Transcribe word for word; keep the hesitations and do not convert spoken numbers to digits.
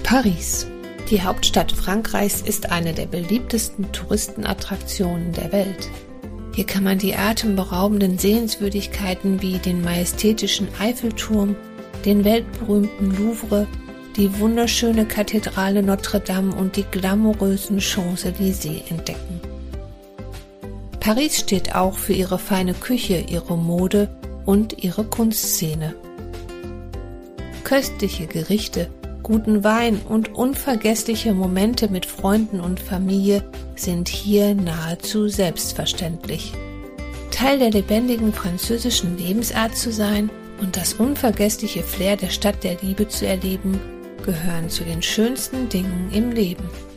Paris. Die Hauptstadt Frankreichs ist eine der beliebtesten Touristenattraktionen der Welt. Hier kann man die atemberaubenden Sehenswürdigkeiten wie den majestätischen Eiffelturm, den weltberühmten Louvre, die wunderschöne Kathedrale Notre Dame und die glamourösen Champs-Élysées entdecken. Paris steht auch für ihre feine Küche, ihre Mode und ihre Kunstszene. Köstliche Gerichte, guten Wein und unvergessliche Momente mit Freunden und Familie sind hier nahezu selbstverständlich. Teil der lebendigen französischen Lebensart zu sein und das unvergessliche Flair der Stadt der Liebe zu erleben, gehören zu den schönsten Dingen im Leben.